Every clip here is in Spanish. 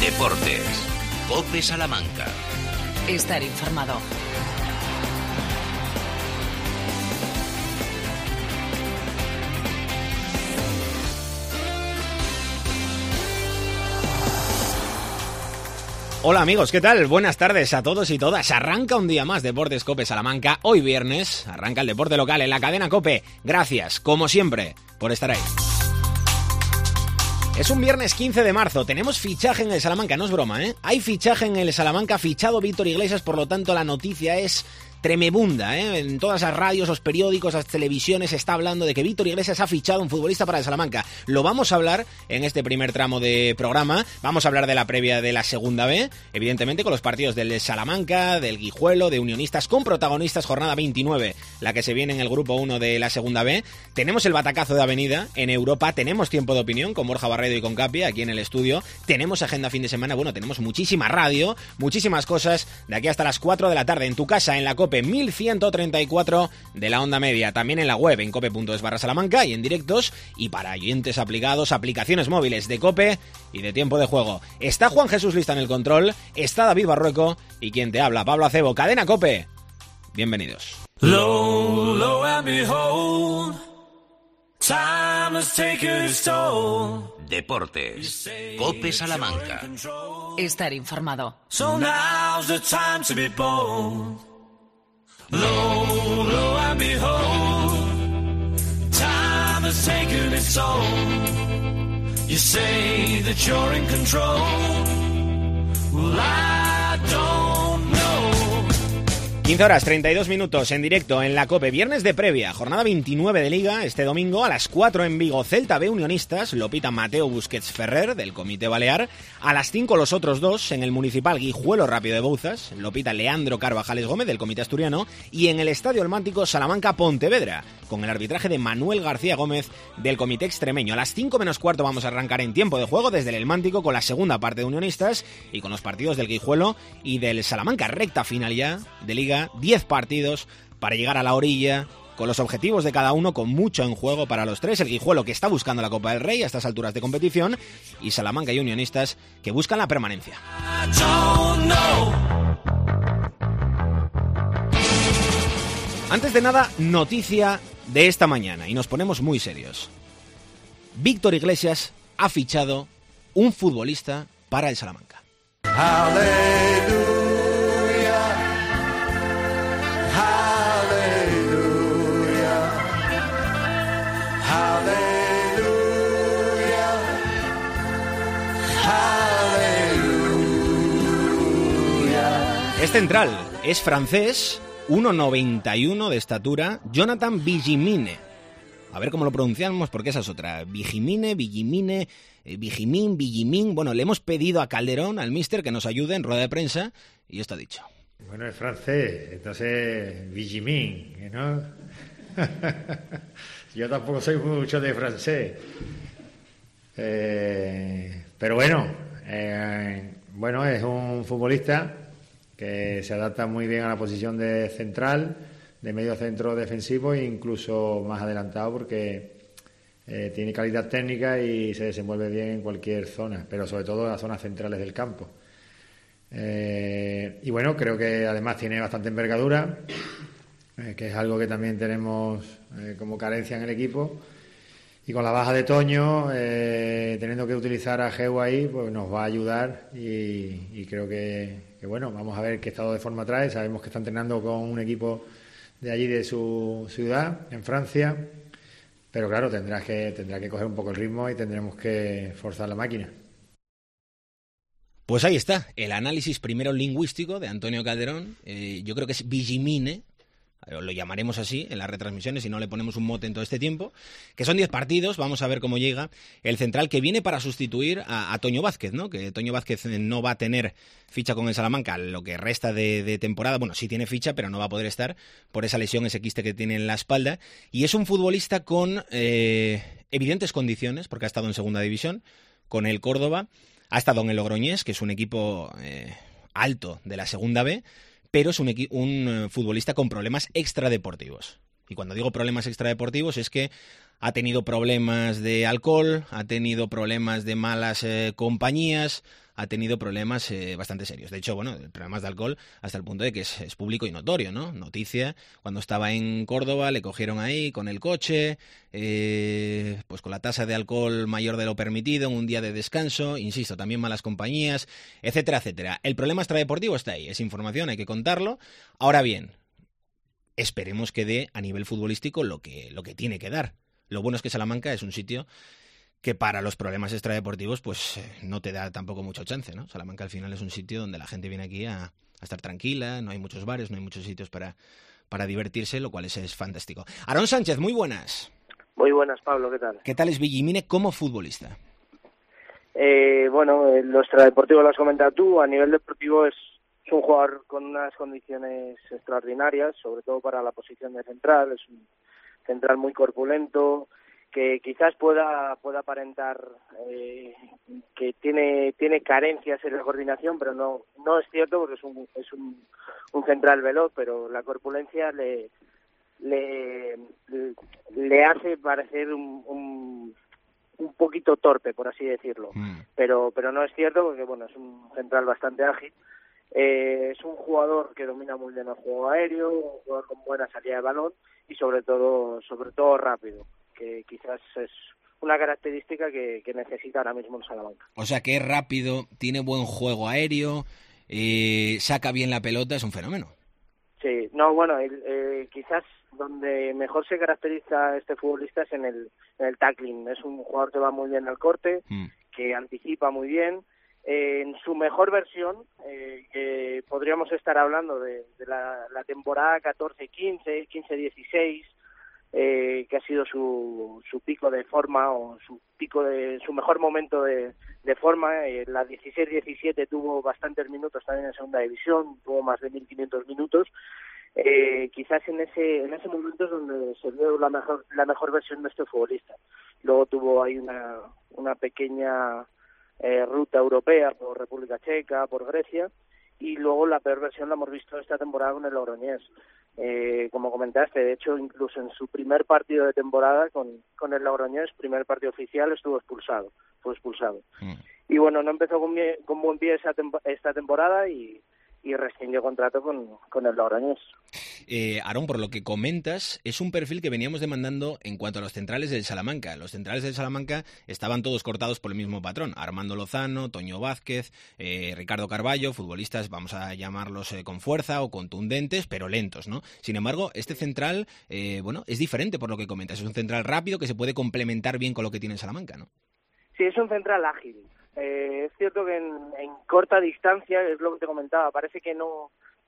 Deportes. COPE Salamanca. Estar informado. Hola amigos, ¿qué tal? Buenas tardes a todos y todas. Arranca un día más Deportes COPE Salamanca. Hoy viernes arranca el deporte local en la cadena COPE. Gracias, como siempre, por estar ahí. Es un viernes 15 de marzo, tenemos fichaje en el Salamanca, no es broma, ¿eh? Hay fichaje en el Salamanca, fichado Víctor Iglesias, por lo tanto la noticia es tremebunda, ¿eh? En todas las radios, los periódicos, las televisiones se está hablando de que Víctor Iglesias ha fichado un futbolista para el Salamanca. Lo vamos a hablar en este primer tramo de programa. Vamos a hablar de la previa de la segunda B, evidentemente con los partidos del Salamanca, del Guijuelo, de Unionistas, con protagonistas, jornada 29, la que se viene en el grupo 1 de la segunda B. Tenemos el batacazo de Avenida en Europa, tenemos tiempo de opinión con Borja Barredo y con Capi aquí en el estudio, tenemos agenda fin de semana, bueno, tenemos muchísima radio, muchísimas cosas de aquí hasta las 4 de la tarde en tu casa, en la COPE 1134 de la onda media, también en la web en cope.es/Salamanca y en directos, y para oyentes aplicados, aplicaciones móviles de COPE y de tiempo de juego. Está Juan Jesús Lista en el control, está David Barrueco y quien te habla, Pablo Acebo, cadena COPE. Bienvenidos. Low, low and behold, time has taken its toll. Deportes. COPE Salamanca. Estar informado. So now's the time to be bold. Low, low and behold, time has taken its toll. You say that you're in control. Well, I don't know. 15 horas, 32 minutos en directo en la COPE, viernes de previa, jornada 29 de Liga, este domingo a las 4 en Vigo, Celta B Unionistas, lo pita Mateo Busquets Ferrer del Comité Balear, a las 5 los otros dos en el Municipal Guijuelo Rápido de Bouzas, lo pita Leandro Carvajales Gómez del Comité Asturiano, y en el Estadio Almántico Salamanca Pontevedra, con el arbitraje de Manuel García Gómez del Comité Extremeño. A las 5 menos cuarto vamos a arrancar en tiempo de juego desde el Almántico con la segunda parte de Unionistas y con los partidos del Guijuelo y del Salamanca, recta final ya de Liga. 10 partidos para llegar a la orilla, con los objetivos de cada uno, con mucho en juego para los tres. El Guijuelo, que está buscando la Copa del Rey a estas alturas de competición, y Salamanca y Unionistas, que buscan la permanencia. Antes de nada, noticia de esta mañana, y nos ponemos muy serios. Víctor Iglesias ha fichado un futbolista para el Salamanca. Hallelujah. Es central, es francés, 1,91 de estatura, Jonathan Vigimine. A ver cómo lo pronunciamos, porque esa es otra. Vigimine, Vigimin. Bueno, le hemos pedido a Calderón, al míster, que nos ayude en rueda de prensa, y esto ha dicho. Bueno, es francés, entonces Vigimin, ¿no? Yo tampoco soy mucho de francés. Pero bueno, es un futbolista que se adapta muy bien a la posición de central, de medio centro defensivo e incluso más adelantado, porque tiene calidad técnica y se desenvuelve bien en cualquier zona, pero sobre todo en las zonas centrales del campo. Y bueno, creo que además tiene bastante envergadura, que es algo que también tenemos como carencia en el equipo. Y con la baja de Toño, teniendo que utilizar a Geu ahí, pues nos va a ayudar y creo que bueno, vamos a ver qué estado de forma trae. Sabemos que está entrenando con un equipo de allí, de su ciudad, en Francia, pero claro, tendrá que coger un poco el ritmo y tendremos que forzar la máquina. Pues ahí está, el análisis primero lingüístico de Antonio Calderón. Yo creo que es Vigimine, lo llamaremos así en las retransmisiones y no le ponemos un mote en todo este tiempo, que son 10 partidos. Vamos a ver cómo llega el central, que viene para sustituir a Toño Vázquez, ¿no? Que Toño Vázquez no va a tener ficha con el Salamanca lo que resta de temporada. Bueno, sí tiene ficha, pero no va a poder estar por esa lesión, ese quiste que tiene en la espalda, y es un futbolista con evidentes condiciones, porque ha estado en segunda división con el Córdoba, ha estado en el Logroñés, que es un equipo alto de la segunda B, pero es un futbolista con problemas extradeportivos. Y cuando digo problemas extradeportivos es que ha tenido problemas de alcohol, ha tenido problemas de malas compañías, ha tenido problemas bastante serios. De hecho, bueno, problemas de alcohol hasta el punto de que es público y notorio, ¿no? Noticia, cuando estaba en Córdoba le cogieron ahí con el coche, pues con la tasa de alcohol mayor de lo permitido en un día de descanso, insisto, también malas compañías, etcétera, etcétera. El problema extradeportivo está ahí, es información, hay que contarlo. Ahora bien, esperemos que dé a nivel futbolístico lo que tiene que dar. Lo bueno es que Salamanca es un sitio que para los problemas extradeportivos pues no te da tampoco mucho chance, ¿no? Salamanca al final es un sitio donde la gente viene aquí a estar tranquila, no hay muchos bares, no hay muchos sitios para divertirse, lo cual es fantástico. Aarón Sánchez, muy buenas. Muy buenas, Pablo, ¿qué tal? ¿Qué tal es Villimine como futbolista? Bueno, lo extradeportivo lo has comentado tú, a nivel deportivo es un jugador con unas condiciones extraordinarias, sobre todo para la posición de central, es un central muy corpulento, que quizás pueda aparentar que tiene carencias en la coordinación, pero no es cierto porque es un central veloz, pero la corpulencia le hace parecer un poquito torpe, por así decirlo. Pero no es cierto porque bueno, es un central bastante ágil. Es un jugador que domina muy bien el juego aéreo, un jugador con buena salida de balón y sobre todo rápido, que quizás es una característica que necesita ahora mismo el Salamanca. O sea que es rápido, tiene buen juego aéreo, saca bien la pelota, es un fenómeno. Sí, no, bueno, quizás donde mejor se caracteriza este futbolista es en el tackling. Es un jugador que va muy bien al corte, que anticipa muy bien. En su mejor versión, que podríamos estar hablando de la temporada 14-15, 15-16, que ha sido su pico de forma o su mejor momento de forma. La 16-17 tuvo bastantes minutos también en segunda división, tuvo más de 1.500 minutos. Quizás en ese momento es donde se vio la mejor versión de este futbolista. Luego tuvo ahí una pequeña ruta europea por República Checa, por Grecia, y luego la peor versión la hemos visto esta temporada con el Logroñés. Como comentaste, de hecho, incluso en su primer partido de temporada con el Logroñés, primer partido oficial, fue expulsado. Y bueno, no empezó con buen pie esta temporada y rescindió contrato con el Logroñés. Aarón, por lo que comentas, es un perfil que veníamos demandando en cuanto a los centrales del Salamanca. Los centrales del Salamanca estaban todos cortados por el mismo patrón. Armando Lozano, Toño Vázquez, Ricardo Carballo, futbolistas, vamos a llamarlos con fuerza o contundentes, pero lentos, ¿no? Sin embargo, este central, es diferente por lo que comentas. Es un central rápido que se puede complementar bien con lo que tiene el Salamanca, ¿no? Sí, es un central ágil. Es cierto que en corta distancia, es lo que te comentaba, parece que no...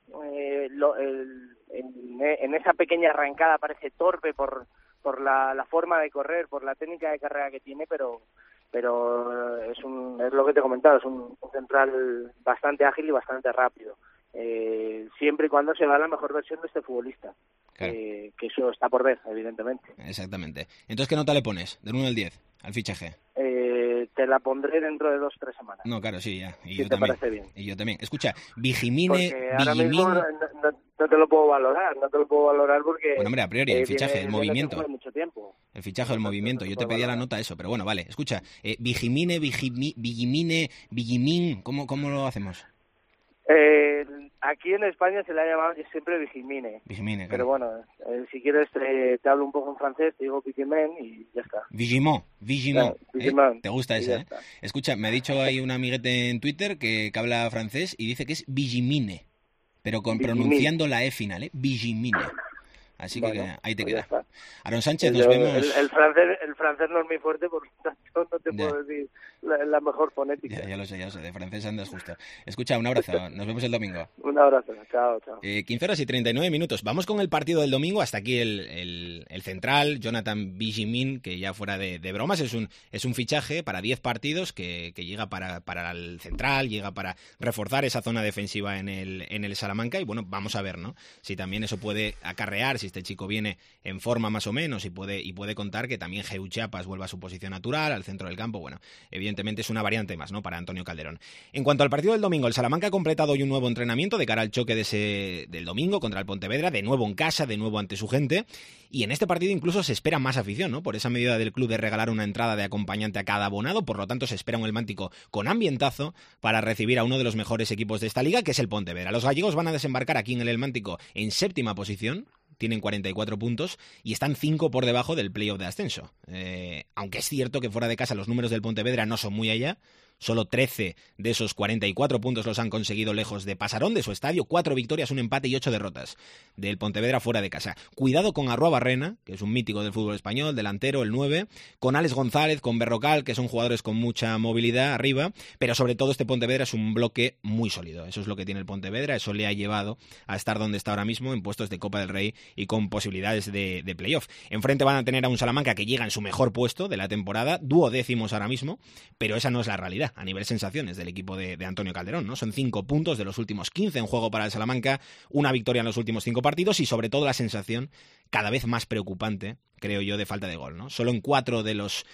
en esa pequeña arrancada parece torpe por la forma de correr, por la técnica de carrera que tiene, pero es lo que te comentaba, es un central bastante ágil y bastante rápido. Siempre y cuando se va a la mejor versión de este futbolista. Claro. Que eso está por ver, evidentemente. Exactamente. Entonces, ¿qué nota le pones? Del 1 al 10, al fichaje. Te la pondré dentro de 2-3 semanas. No, claro, sí, ya. Y si yo te también. parece bien. Y yo también. Escucha, Vigimine... Porque ahora mismo no te lo puedo valorar, porque... Bueno, hombre, a priori, el fichaje, el movimiento. Mucho tiempo. El fichaje, el movimiento. Yo te pedía la nota eso, pero bueno, vale. Escucha, Vigimine, Vigimin, ¿cómo lo hacemos? Aquí en España se le ha llamado siempre Vigimine. Vigimine, claro. Pero bueno, si quieres te hablo un poco en francés, te digo Vigimine y ya está. Vigimon. Vigimon. ¿Te gusta esa, eh? Escucha, me ha dicho ahí un amiguete en Twitter que habla francés y dice que es Vigimine, pero pronunciando la E final, Vigimine. Así que ahí te queda. Aarón Sánchez, nos vemos... El francés no es muy fuerte, por lo tanto no te puedo decir la mejor fonética. Ya lo sé, de francés andas justo. Escucha, un abrazo, nos vemos el domingo. Un abrazo, chao. 15 horas y 39 minutos. Vamos con el partido del domingo, hasta aquí el central, Jonathan Vigimin, que ya fuera de bromas, es un fichaje para 10 partidos que llega para el central, llega para reforzar esa zona defensiva en el Salamanca, y bueno, vamos a ver, ¿no? Si también eso puede acarrear, si este chico viene en forma más o menos y puede contar que también Geu Chiapas vuelva a su posición natural, al centro del campo. Bueno, evidentemente evidentemente es una variante más, ¿no?, para Antonio Calderón. En cuanto al partido del domingo, el Salamanca ha completado hoy un nuevo entrenamiento de cara al choque del domingo contra el Pontevedra, de nuevo en casa, de nuevo ante su gente, y en este partido incluso se espera más afición, ¿no?, por esa medida del club de regalar una entrada de acompañante a cada abonado. Por lo tanto se espera un Helmántico con ambientazo para recibir a uno de los mejores equipos de esta liga, que es el Pontevedra. Los gallegos van a desembarcar aquí en el Helmántico en 7ª posición, tienen 44 puntos y están 5 por debajo del playoff de ascenso. Aunque es cierto que fuera de casa los números del Pontevedra no son muy allá. Solo 13 de esos 44 puntos los han conseguido lejos de Pasarón, de su estadio. 4 victorias, un empate y 8 derrotas del Pontevedra fuera de casa. Cuidado con Arruabarrena, que es un mítico del fútbol español, delantero, el 9, con Alex González, con Berrocal, que son jugadores con mucha movilidad arriba, pero sobre todo este Pontevedra es un bloque muy sólido. Eso es lo que tiene el Pontevedra, eso le ha llevado a estar donde está ahora mismo, en puestos de Copa del Rey y con posibilidades de playoff. Enfrente van a tener a un Salamanca que llega en su mejor puesto de la temporada, 12º ahora mismo, pero esa no es la realidad a nivel sensaciones del equipo de Antonio Calderón, ¿no? Son 5 puntos de los últimos 15 en juego para el Salamanca, una victoria en los últimos 5 partidos y sobre todo la sensación cada vez más preocupante, creo yo, de falta de gol, ¿no? Solo en 4 de los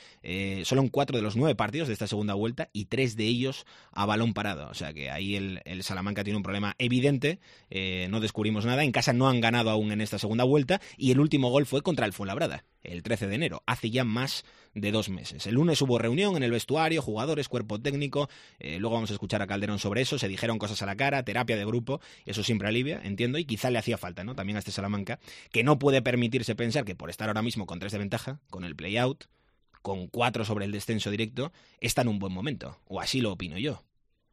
9 partidos de esta segunda vuelta y 3 de ellos a balón parado. O sea que ahí el Salamanca tiene un problema evidente, no descubrimos nada. En casa no han ganado aún en esta segunda vuelta y el último gol fue contra el Fuenlabrada, el 13 de enero, hace ya más de 2 meses. El lunes hubo reunión en el vestuario, jugadores, cuerpo técnico, luego vamos a escuchar a Calderón sobre eso, se dijeron cosas a la cara, terapia de grupo, eso siempre alivia, entiendo, y quizá le hacía falta, ¿no?, también a este Salamanca, que no puede permitirse pensar que por estar ahora mismo con 3 de ventaja, con el play-out, con 4 sobre el descenso directo, está en un buen momento, o así lo opino yo.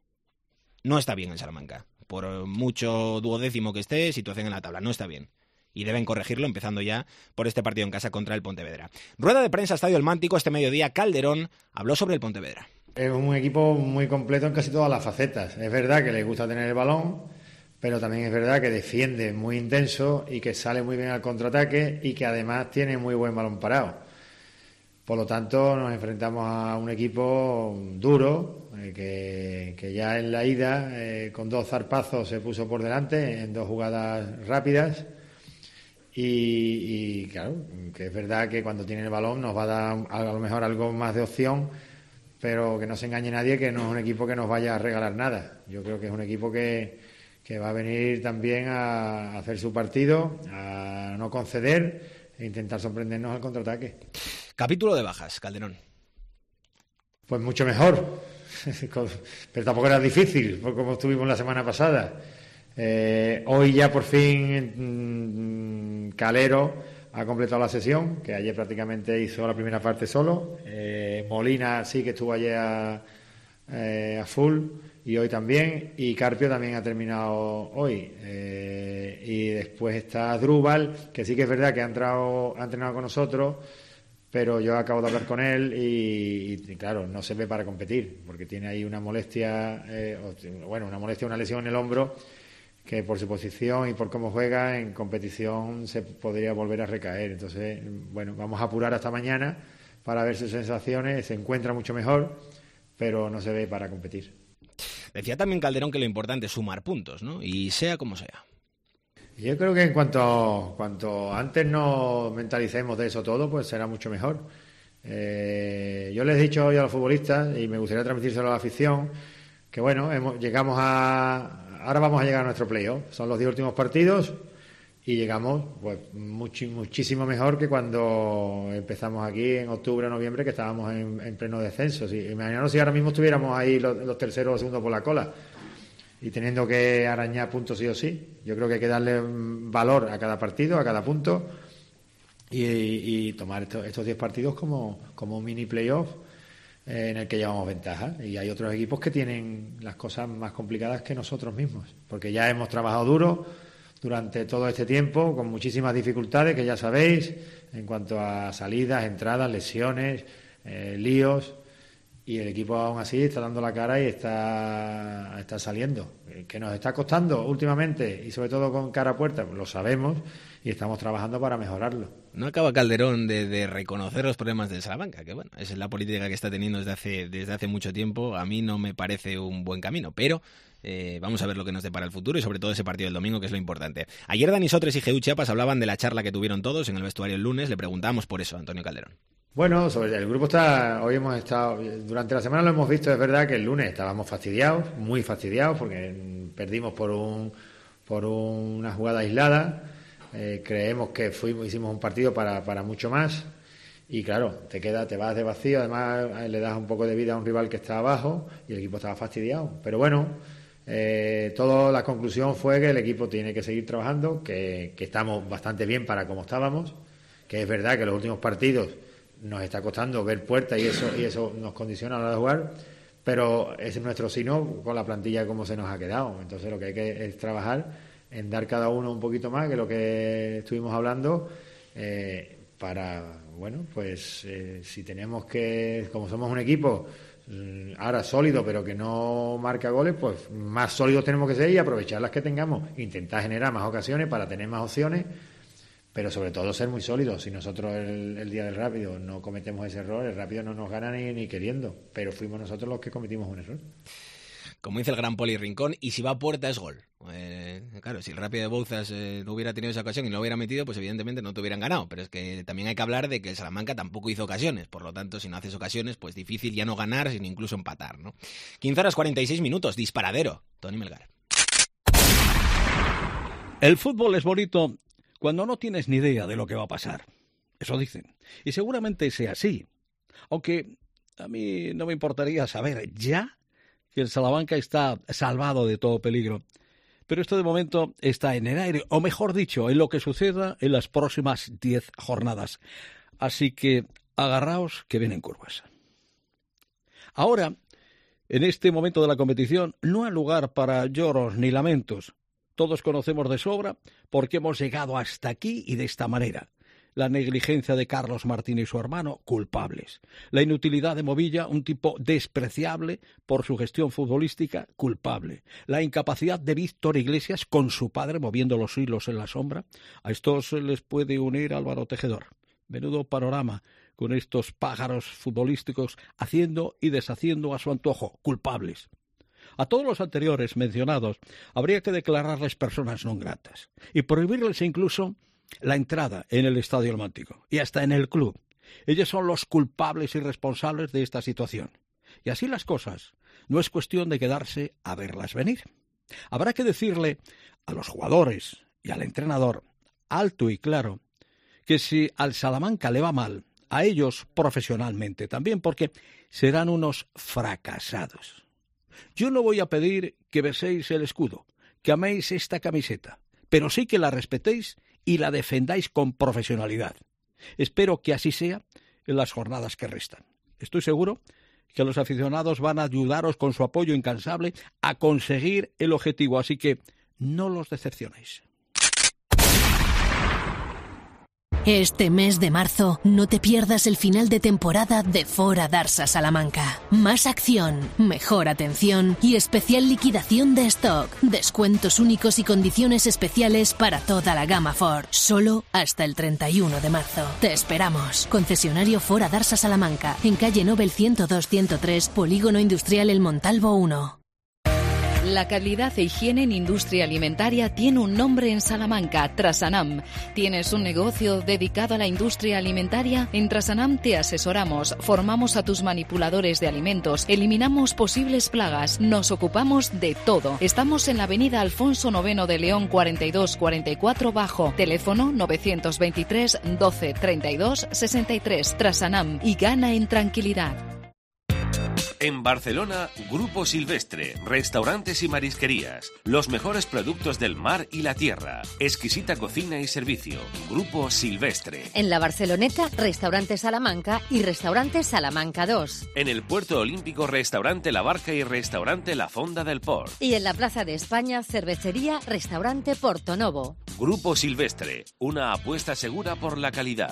No está bien el Salamanca, por mucho 12º que esté, situación en la tabla, no está bien. Y deben corregirlo, empezando ya por este partido en casa contra el Pontevedra. Rueda de prensa, Estadio Helmántico, este mediodía. Calderón habló sobre el Pontevedra. Es un equipo muy completo en casi todas las facetas. Es verdad que le gusta tener el balón, pero también es verdad que defiende muy intenso y que sale muy bien al contraataque y que además tiene muy buen balón parado. Por lo tanto, nos enfrentamos a un equipo duro, que ya en la ida, con 2 zarpazos, se puso por delante en 2 jugadas rápidas. Y claro, que es verdad que cuando tiene el balón nos va a dar a lo mejor algo más de opción, pero que no se engañe nadie que no es un equipo que nos vaya a regalar nada. Yo creo que es un equipo que va a venir también a hacer su partido, a no conceder e intentar sorprendernos al contraataque. Capítulo de bajas, Calderón. Pues mucho mejor, pero tampoco era difícil, como estuvimos la semana pasada. Hoy ya por fin Calero ha completado la sesión, que ayer prácticamente hizo la primera parte solo. Molina sí que estuvo ayer a full y hoy también, y Carpio también ha terminado hoy. Y después está Drubal, que sí que es verdad que ha entrenado con nosotros, pero yo acabo de hablar con él y claro, no se ve para competir, porque tiene ahí una molestia, una lesión en el hombro, que por su posición y por cómo juega en competición se podría volver a recaer. Entonces, bueno, vamos a apurar hasta mañana para ver sus sensaciones. Se encuentra mucho mejor, pero no se ve para competir. Decía también Calderón que lo importante es sumar puntos, ¿no? Y sea como sea. Yo creo que en cuanto antes nos mentalicemos de eso todo, pues será mucho mejor. Yo les he dicho hoy a los futbolistas, y me gustaría transmitírselo a la afición, que bueno, ahora vamos a llegar a nuestro playoff. Son los 10 últimos partidos y llegamos pues muchísimo mejor que cuando empezamos aquí en octubre o noviembre, que estábamos en pleno descenso. Imaginaros si ahora mismo estuviéramos ahí los terceros o segundos por la cola y teniendo que arañar puntos sí o sí. Yo creo que hay que darle valor a cada partido, a cada punto, y tomar estos 10 partidos como un mini playoff en el que llevamos ventaja. Y hay otros equipos que tienen las cosas más complicadas que nosotros mismos, porque ya hemos trabajado duro durante todo este tiempo, con muchísimas dificultades que ya sabéis, en cuanto a salidas, entradas, lesiones, líos, y el equipo aún así está dando la cara y está saliendo. Que nos está costando últimamente, y sobre todo con cara a puerta, pues lo sabemos, y estamos trabajando para mejorarlo. No acaba Calderón de reconocer los problemas del Salamanca, que bueno, esa es la política que está teniendo desde hace mucho tiempo. A mí no me parece un buen camino, pero vamos a ver lo que nos depara el futuro y sobre todo ese partido del domingo, que es lo importante. Ayer Dani Sotres y Geu Chiapas hablaban de la charla que tuvieron todos en el vestuario el lunes. Le preguntamos por eso a Antonio Calderón. Bueno, sobre el grupo hoy hemos estado, durante la semana lo hemos visto, es verdad que el lunes estábamos fastidiados, muy fastidiados, porque perdimos por una jugada aislada. Creemos que hicimos un partido para mucho más, y claro, te vas de vacío, además le das un poco de vida a un rival que está abajo y el equipo estaba fastidiado. Pero bueno, la conclusión fue que el equipo tiene que seguir trabajando, que estamos bastante bien para como estábamos, que es verdad que los últimos partidos nos está costando ver puertas y eso nos condiciona a la hora de jugar, pero ese es nuestro sino con la plantilla como se nos ha quedado. Entonces lo que hay que es trabajar en dar cada uno un poquito más que lo que estuvimos hablando, para, bueno, pues si tenemos que, como somos un equipo ahora sólido pero que no marca goles, pues más sólidos tenemos que ser y aprovechar las que tengamos, intentar generar más ocasiones para tener más opciones, pero sobre todo ser muy sólidos. Si nosotros el día del Rápido no cometemos ese error, el Rápido no nos gana ni queriendo, pero fuimos nosotros los que cometimos un error. Como dice el gran Poli Rincón, y si va a puerta es gol. Claro, si el Rápido de Bouzas no hubiera tenido esa ocasión y no lo hubiera metido, pues evidentemente no te hubieran ganado. Pero es que también hay que hablar de que el Salamanca tampoco hizo ocasiones. Por lo tanto, si no haces ocasiones, pues difícil ya no ganar, sino incluso empatar, ¿no? 15:46, disparadero. Tony Melgar. El fútbol es bonito cuando no tienes ni idea de lo que va a pasar. Eso dicen. Y seguramente sea así. Aunque a mí no me importaría saber ya que el Salamanca está salvado de todo peligro. Pero esto de momento está en el aire, o mejor dicho, en lo que suceda en las próximas 10 jornadas. Así que agarraos que vienen curvas. Ahora, en este momento de la competición, no hay lugar para lloros ni lamentos. Todos conocemos de sobra por qué hemos llegado hasta aquí y de esta manera. La negligencia de Carlos Martín y su hermano, culpables. La inutilidad de Movilla, un tipo despreciable por su gestión futbolística, culpable. La incapacidad de Víctor Iglesias con su padre moviendo los hilos en la sombra. A estos se les puede unir Álvaro Tejedor. Menudo panorama con estos pájaros futbolísticos haciendo y deshaciendo a su antojo, culpables. A todos los anteriores mencionados habría que declararles personas non gratas y prohibirles incluso la entrada en el Estadio El Mántico y hasta en el club. Ellos son los culpables y responsables de esta situación. Y así las cosas, no es cuestión de quedarse a verlas venir. Habrá que decirle a los jugadores y al entrenador, alto y claro, que si al Salamanca le va mal, a ellos profesionalmente también, porque serán unos fracasados. Yo no voy a pedir que beséis el escudo, que améis esta camiseta, pero sí que la respetéis y la defendáis con profesionalidad. Espero que así sea en las jornadas que restan. Estoy seguro que los aficionados van a ayudaros con su apoyo incansable a conseguir el objetivo, así que no los decepcionéis. Este mes de marzo, no te pierdas el final de temporada de Fora Darsa Salamanca. Más acción, mejor atención y especial liquidación de stock. Descuentos únicos y condiciones especiales para toda la gama Ford. Solo hasta el 31 de marzo. Te esperamos. Concesionario Fora Darsa Salamanca, en calle Nobel 102-103, Polígono Industrial El Montalvo 1. La calidad e higiene en industria alimentaria tiene un nombre en Salamanca, Trasanam. ¿Tienes un negocio dedicado a la industria alimentaria? En Trasanam te asesoramos, formamos a tus manipuladores de alimentos, eliminamos posibles plagas, nos ocupamos de todo. Estamos en la avenida Alfonso IX de León 4244 Bajo, teléfono 923 12 32 63. Trasanam, y gana en tranquilidad. En Barcelona, Grupo Silvestre, restaurantes y marisquerías, los mejores productos del mar y la tierra, exquisita cocina y servicio. Grupo Silvestre. En la Barceloneta, Restaurante Salamanca y Restaurante Salamanca 2. En el Puerto Olímpico, Restaurante La Barca y Restaurante La Fonda del Port. Y en la Plaza de España, Cervecería Restaurante Portonovo. Grupo Silvestre, una apuesta segura por la calidad.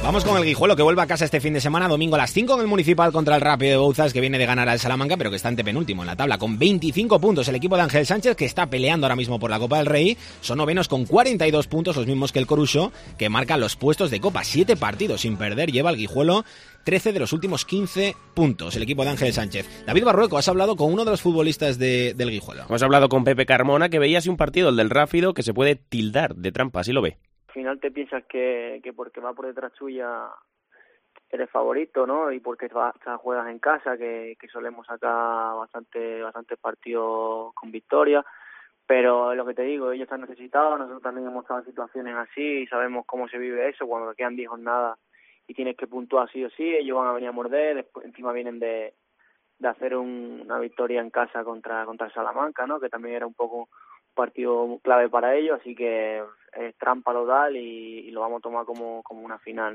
Vamos con el Guijuelo, que vuelve a casa este fin de semana, domingo a las 5 en el Municipal contra el Rápido de Bouzas, que viene de ganar al Salamanca, pero que está antepenúltimo en la tabla, con 25 puntos. El equipo de Ángel Sánchez, que está peleando ahora mismo por la Copa del Rey, son novenos con 42 puntos, los mismos que el Coruso, que marca los puestos de Copa. 7 partidos sin perder lleva el Guijuelo, 13 de los últimos 15 puntos, el equipo de Ángel Sánchez. David Barrueco, has hablado con uno de los futbolistas del Guijuelo. Hemos hablado con Pepe Carmona, que veía así un partido, el del Rápido, que se puede tildar de trampa, así lo ve. Al final te piensas que porque va por detrás tuya eres favorito, ¿no? Y porque juegas en casa, que solemos sacar bastantes partidos con victoria. Pero lo que te digo, ellos están necesitados, nosotros también hemos estado en situaciones así y sabemos cómo se vive eso cuando te quedan 10 jornadas y tienes que puntuar sí o sí. Ellos van a venir a morder, después encima vienen de hacer una victoria en casa contra Salamanca, ¿no? Que también era un poco un partido clave para ellos, así que es trampa total y lo vamos a tomar como una final, ¿no?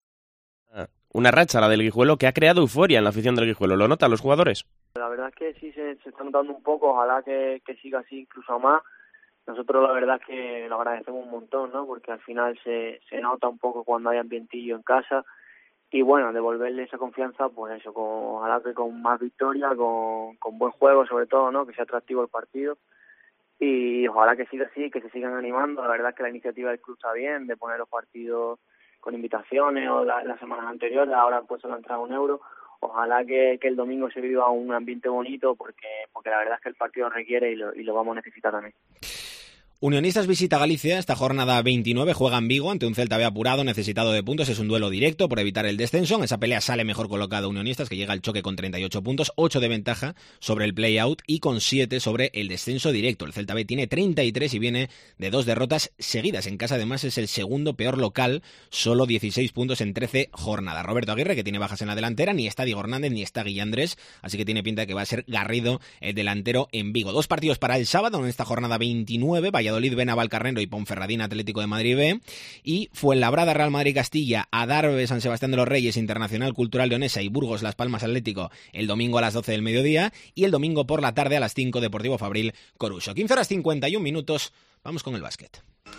Una racha, la del Guijuelo, que ha creado euforia en la afición del Guijuelo. ¿Lo notan los jugadores? La verdad es que sí se está notando un poco, ojalá que siga así incluso a más. Nosotros la verdad es que lo agradecemos un montón, ¿no? Porque al final se nota un poco cuando hay ambientillo en casa y bueno, devolverle esa confianza, pues eso, ojalá que con más victoria, con buen juego sobre todo, ¿no? Que sea atractivo el partido y ojalá que siga así, que se sigan animando. La verdad es que la iniciativa del club está bien, de poner los partidos con invitaciones o las semanas anteriores, ahora han puesto la entrada a €1. Ojalá que el domingo se viva un ambiente bonito porque la verdad es que el partido requiere y lo vamos a necesitar también. Unionistas visita Galicia, esta jornada 29, juega en Vigo ante un Celta B apurado, necesitado de puntos, es un duelo directo por evitar el descenso. En esa pelea sale mejor colocado Unionistas, que llega al choque con 38 puntos, 8 de ventaja sobre el play-out y con 7 sobre el descenso directo. El Celta B tiene 33 y viene de 2 derrotas seguidas. En casa además es el segundo peor local, solo 16 puntos en 13 jornadas. Roberto Aguirre, que tiene bajas en la delantera, ni está Diego Hernández ni está Guille Andrés, así que tiene pinta de que va a ser Garrido el delantero en Vigo. 2 partidos para el sábado en esta jornada 29, Valladolid B, Navalcarnero y Ponferradina Atlético de Madrid B, y Fuenlabrada Real Madrid Castilla, Adarve San Sebastián de los Reyes Internacional Cultural Leonesa y Burgos Las Palmas Atlético el domingo a las 12 del mediodía y el domingo por la tarde a las 5 Deportivo Fabril Coruso. 15:51, vamos con el básquet.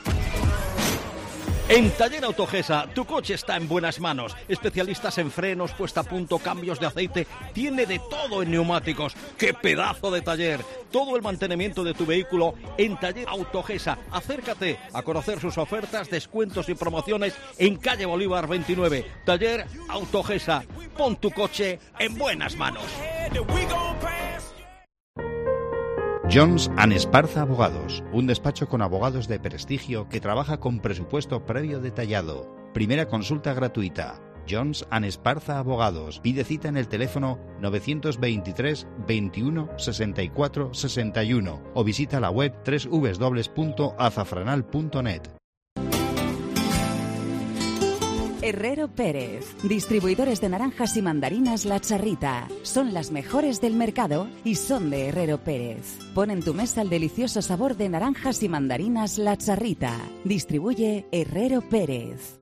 En Taller Autogesa, tu coche está en buenas manos. Especialistas en frenos, puesta a punto, cambios de aceite. Tiene de todo en neumáticos. ¡Qué pedazo de taller! Todo el mantenimiento de tu vehículo en Taller Autogesa. Acércate a conocer sus ofertas, descuentos y promociones en calle Bolívar 29. Taller Autogesa. Pon tu coche en buenas manos. Jones & Esparza Abogados, un despacho con abogados de prestigio que trabaja con presupuesto previo detallado. Primera consulta gratuita. Jones & Esparza Abogados. Pide cita en el teléfono 923 21 64 61 o visita la web www.azafranal.net. Herrero Pérez, distribuidores de naranjas y mandarinas La Charrita. Son las mejores del mercado y son de Herrero Pérez. Pon en tu mesa el delicioso sabor de naranjas y mandarinas La Charrita. Distribuye Herrero Pérez.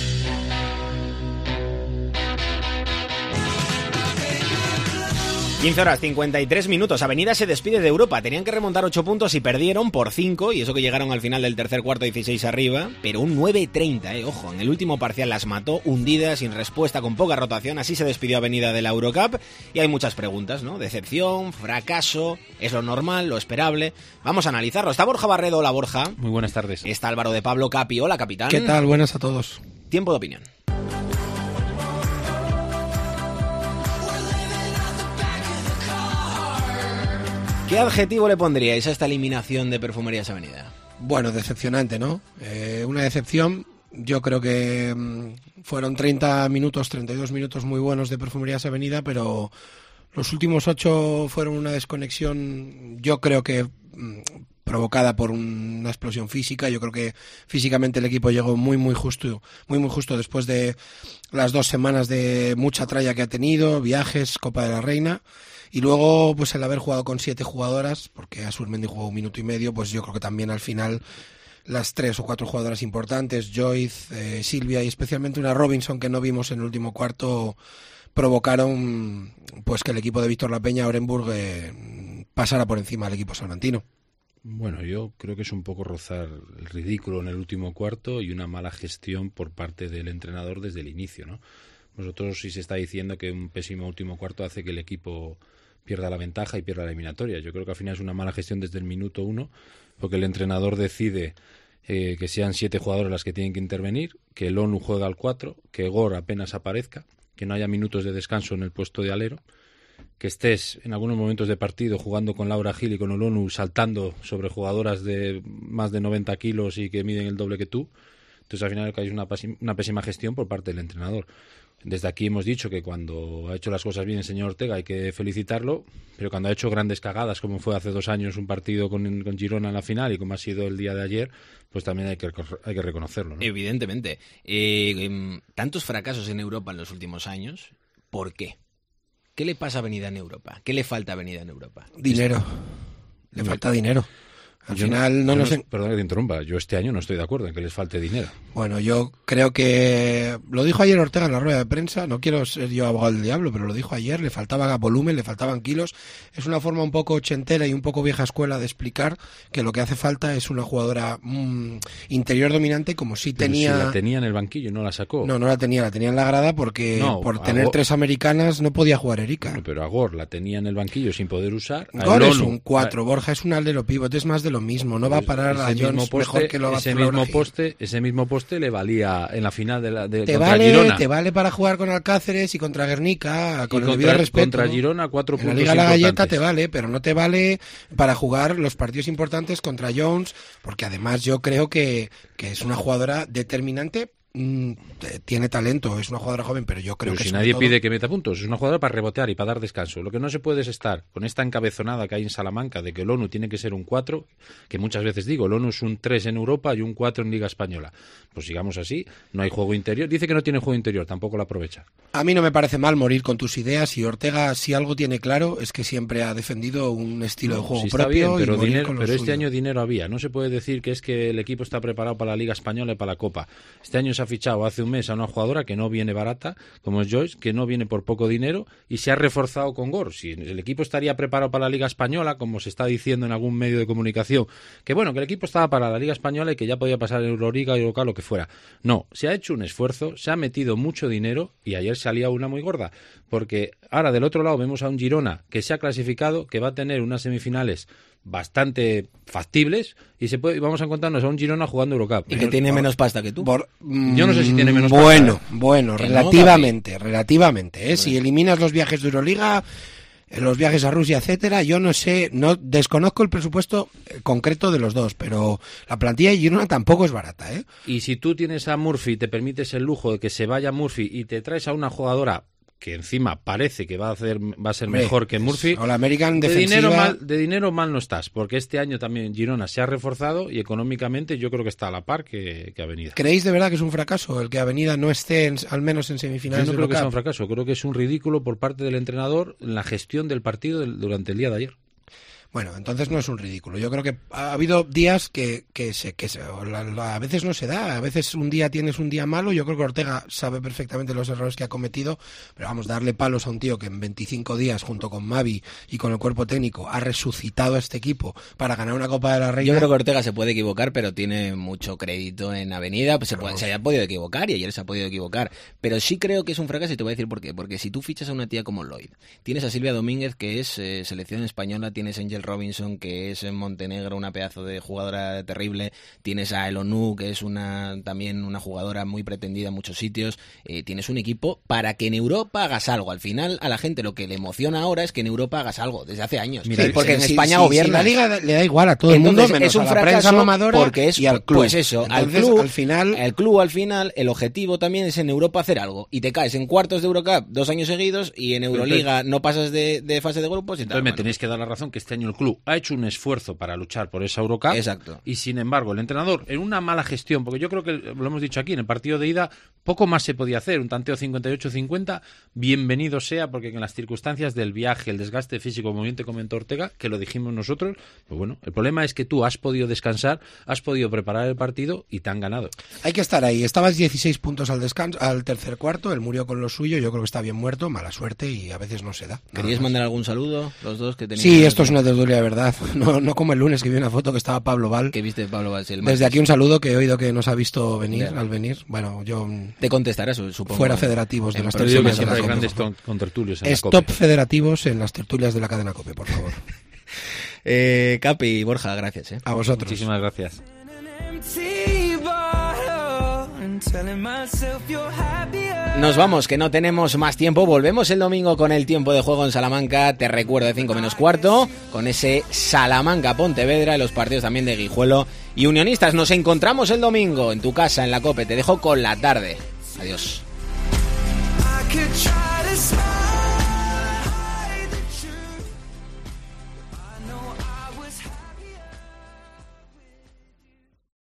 15:53. Avenida se despide de Europa. Tenían que remontar 8 puntos y perdieron por 5, y eso que llegaron al final del tercer cuarto 16 arriba, pero un 9-30, ojo, en el último parcial las mató, hundida, sin respuesta, con poca rotación. Así se despidió Avenida de la Eurocup y hay muchas preguntas, ¿no? Decepción, fracaso, ¿es lo normal, lo esperable? Vamos a analizarlo. Está Borja Barredo. Hola, Borja. Muy buenas tardes. Está Álvaro de Pablo Capi. Hola, capitán. ¿Qué tal? Buenas a todos. Tiempo de opinión. ¿Qué adjetivo le pondríais a esta eliminación de Perfumerías Avenida? Bueno, decepcionante, ¿no? Una decepción. Yo creo que fueron 32 minutos muy buenos de Perfumerías Avenida, pero los últimos 8 fueron una desconexión, yo creo que provocada por una explosión física. Yo creo que físicamente el equipo llegó muy justo después de las 2 semanas de mucha tralla que ha tenido, viajes, Copa de la Reina. Y luego, pues el haber jugado con 7 jugadoras, porque Asurmendi jugó 1 minuto y medio, pues yo creo que también al final las 3 o 4 jugadoras importantes, Joyce, Silvia y especialmente una Robinson que no vimos en el último cuarto, provocaron pues que el equipo de Víctor La Peña, Orenburg, pasara por encima del equipo salmantino. Bueno, yo creo que es un poco rozar el ridículo en el último cuarto y una mala gestión por parte del entrenador desde el inicio, ¿no? Vosotros sí se está diciendo que un pésimo último cuarto hace que el equipo pierda la ventaja y pierda la eliminatoria. Yo creo que al final es una mala gestión desde el minuto 1, porque el entrenador decide que sean 7 jugadores las que tienen que intervenir, que el ONU juega al 4, que Gor apenas aparezca, que no haya minutos de descanso en el puesto de alero, que estés en algunos momentos de partido jugando con Laura Gil y con el ONU saltando sobre jugadoras de más de 90 kilos y que miden el doble que tú. Entonces al final hay una pésima gestión por parte del entrenador. Desde aquí hemos dicho que cuando ha hecho las cosas bien el señor Ortega hay que felicitarlo, pero cuando ha hecho grandes cagadas, como fue hace 2 años un partido con Girona en la final y como ha sido el día de ayer, pues también hay que reconocerlo, ¿no? Evidentemente. Tantos fracasos en Europa en los últimos años, ¿por qué? ¿Qué le pasa a Avenida en Europa? ¿Qué le falta a Avenida en Europa? Dinero. Le falta dinero. Al final Perdón que te interrumpa, yo este año no estoy de acuerdo en que les falte dinero. Bueno, yo creo que lo dijo ayer Ortega en la rueda de prensa, no quiero ser yo abogado del diablo, pero lo dijo ayer, le faltaba volumen, le faltaban kilos. Es una forma un poco ochentera y un poco vieja escuela de explicar que lo que hace falta es una jugadora interior dominante, como si tenía... Si la tenía en el banquillo, no la sacó. No la tenía en la grada porque por tener 3 americanas no podía jugar Erika. No, pero a Gor la tenía en el banquillo sin poder usar. Gor es un 4, Borja es un alero pívot, es más de lo mismo, no va a parar a Jones mejor que lo va a hacer ese mismo poste le valía en la final de contra Girona. Te vale para jugar con Alcáceres y contra Guernica, con el debido respeto. Contra Girona 4 puntos importantes. En la Liga La Galleta te vale, pero no te vale para jugar los partidos importantes contra Jones, porque además yo creo que es una jugadora determinante. Tiene talento, es una jugadora joven, pero yo creo que si nadie pide que meta puntos, es una jugadora para rebotear y para dar descanso. Lo que no se puede es estar con esta encabezonada que hay en Salamanca de que el ONU tiene que ser un 4, que muchas veces digo, el ONU es un 3 en Europa y un 4 en Liga Española. Pues sigamos así, no hay juego interior. Dice que no tiene juego interior, tampoco lo aprovecha. A mí no me parece mal morir con tus ideas, y Ortega, si algo tiene claro, es que siempre ha defendido un estilo de juego propio. Bien, pero este año dinero había. No se puede decir que es que el equipo está preparado para la Liga Española y para la Copa. Este año se ha fichado hace un mes a una jugadora que no viene barata, como es Joyce, que no viene por poco dinero, y se ha reforzado con Gor. Si el equipo estaría preparado para la Liga Española, como se está diciendo en algún medio de comunicación, que bueno, que el equipo estaba para la Liga Española y que ya podía pasar en Euroliga, Eurocup, lo que fuera. No, se ha hecho un esfuerzo, se ha metido mucho dinero, y ayer salía una muy gorda, porque ahora del otro lado vemos a un Girona que se ha clasificado, que va a tener unas semifinales bastante factibles, y vamos a encontrarnos a un Girona jugando Eurocup. Y que tiene menos pasta que tú. Yo no sé si tiene menos pasta. Bueno, relativamente. Si eliminas los viajes de Euroliga, los viajes a Rusia, etcétera, yo no sé, no desconozco el presupuesto concreto de los dos, pero la plantilla de Girona tampoco es barata, ¿eh? Y si tú tienes a Murphy, te permites el lujo de que se vaya Murphy y te traes a una jugadora que encima parece que va a ser mejor que Murphy, o la American defensiva... de dinero mal no estás, porque este año también Girona se ha reforzado y económicamente yo creo que está a la par que Avenida. ¿Creéis de verdad que es un fracaso el que Avenida no esté al menos en semifinales? Yo no creo que sea un fracaso, creo que es un ridículo por parte del entrenador en la gestión del partido durante el día de ayer. Bueno, entonces no es un ridículo. Yo creo que ha habido días que a veces no se da. A veces un día tienes un día malo. Yo creo que Ortega sabe perfectamente los errores que ha cometido. Pero vamos, darle palos a un tío que en 25 días, junto con Mavi y con el cuerpo técnico, ha resucitado a este equipo para ganar una Copa de la Reina. Yo creo que Ortega se puede equivocar, pero tiene mucho crédito en Avenida. Pues se haya podido equivocar, y ayer se ha podido equivocar. Pero sí creo que es un fracaso, y te voy a decir por qué. Porque si tú fichas a una tía como Lloyd, tienes a Silvia Domínguez, que es selección española, tienes a Angel Robinson, que es en Montenegro una pedazo de jugadora terrible, tienes a Elonu, que es también una jugadora muy pretendida en muchos sitios, tienes un equipo para que en Europa hagas algo. Al final a la gente lo que le emociona ahora es que en Europa hagas algo, desde hace años. Mira, porque en España gobierna. La Liga le da igual a todo el mundo, menos es un a la prensa mamadora porque es, y al club. Pues eso, Entonces, al club al final el objetivo también es en Europa hacer algo, y te caes en cuartos de Eurocup 2 años seguidos, y en Euroliga no pasas de fase de grupos y tal. Entonces me tenéis que dar la razón que este año el club ha hecho un esfuerzo para luchar por esa Eurocup. Exacto. Y sin embargo, el entrenador, en una mala gestión, porque yo creo que lo hemos dicho aquí, en el partido de ida, poco más se podía hacer, un tanteo 58-50, bienvenido sea, porque en las circunstancias del viaje, el desgaste físico, como bien te comentó Ortega, que lo dijimos nosotros, pues bueno, el problema es que tú has podido descansar, has podido preparar el partido y te han ganado. Hay que estar ahí. Estabas 16 puntos al tercer cuarto, él murió con lo suyo, yo creo que está bien muerto, mala suerte, y a veces no se da. ¿Queríais mandar algún saludo, los dos que tenéis? Sí, esto es una de tertulia de verdad. No como el lunes que vi una foto que estaba Pablo Val. ¿Qué viste de Pablo Val? Desde aquí un saludo, que he oído que nos ha visto venir al venir. Bueno, yo... Te contestaré, supongo. Fuera federativos de las tertulias de la COPE. Grandes contertulios en la COPE. Stop federativos en las tertulias de la cadena COPE, por favor. Capi y Borja, gracias. A vosotros. Muchísimas gracias. Nos vamos, que no tenemos más tiempo. Volvemos el domingo con el tiempo de juego en Salamanca. Te recuerdo de 5 menos cuarto, con ese Salamanca-Pontevedra y los partidos también de Guijuelo y Unionistas. Nos encontramos el domingo en tu casa, en la COPE. Te dejo con la tarde. Adiós.